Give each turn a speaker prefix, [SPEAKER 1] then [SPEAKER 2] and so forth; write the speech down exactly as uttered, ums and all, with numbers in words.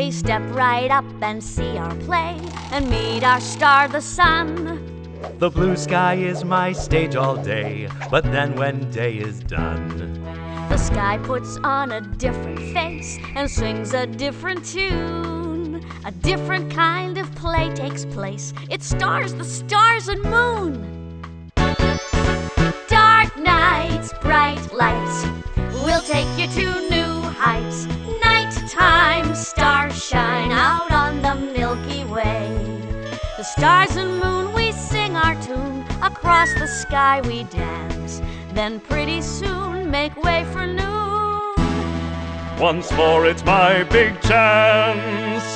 [SPEAKER 1] we step right up and see our play and meet our star, the sun.
[SPEAKER 2] The blue sky is my stage all day, but then when day is done,
[SPEAKER 1] the sky puts on a different face and sings a different tune. A different kind of play takes place. It stars the stars and moon. Dark nights, bright lights, we'll take you to new heights. Nighttime, stars shine out on the Milky Way. The stars and moon, we sing our tune. Across the sky we dance, then pretty soon make way for noon.
[SPEAKER 2] once more it's my big chance.